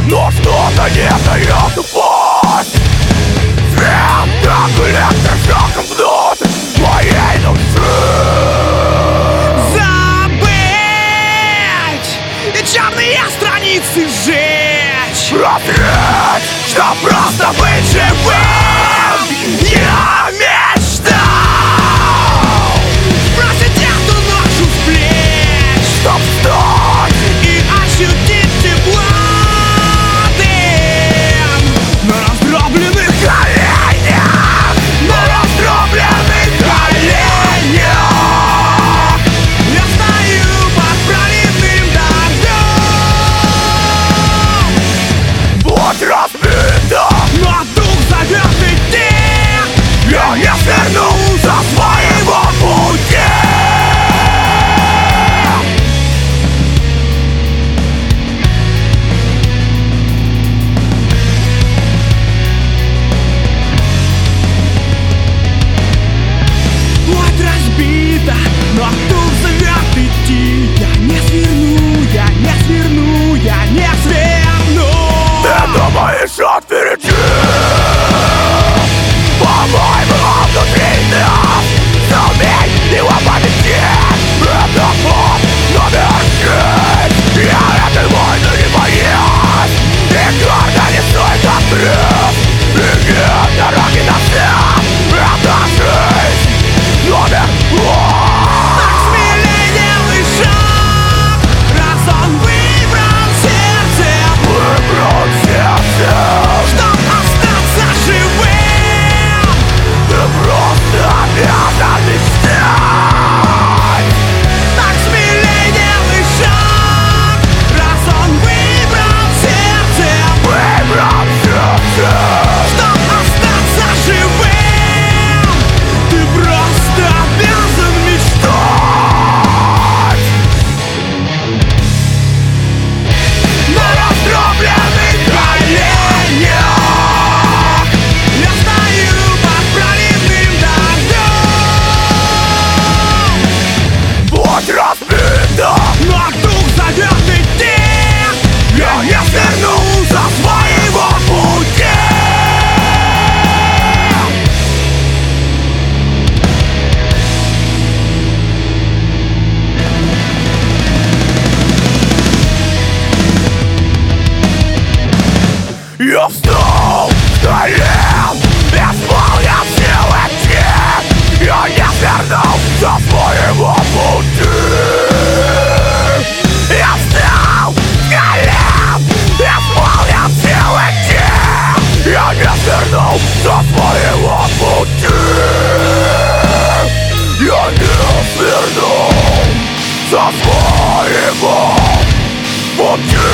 Но что-то не дает упасть. Свет, как электрошоком внутрь моей души. Забыть и черные страницы сжечь. Прозреть, что просто быть живым. Я мечтал Бросить эту ношу с плеч, чтоб встать и ощутить тепло дым на раздробленных коленях. На раздробленных коленях. Я стою под проливным дождем. Вот разбита, Но дух зовет идти. я не сверну со своего пути. Вот разбита, но дух зовет идти. Я не сверну, я не сверну, я не сверну. Ты думаешь, что впереди? По-моему, внутри нас. Сумей его победить. Это путь номер 6. Я этой войны не боюсь. И гордо несу этот крест. И нет дороги назад. Это жизнь номер 1. Так смелей делай шаг, раз он выбрал сердцем, Выбрал сердце. чтоб остаться живым. Ты просто обязан мечтать. Так смелей делай шаг, раз он выбрал сердцем, Выбрал сердце. чтоб остаться живым. Ты просто обязан мечтать. На раздробленных коленях. Я стою под проливным дождем. Будь разбита, Но дух зовет идти. я не сверну со своего пути. Я встал с колен, исполнил силы идти. Я не свернул со своего пути. Я встал с колен, исполнил силы идти. Я не свернул со своего пути. Я не свернул со своего пути.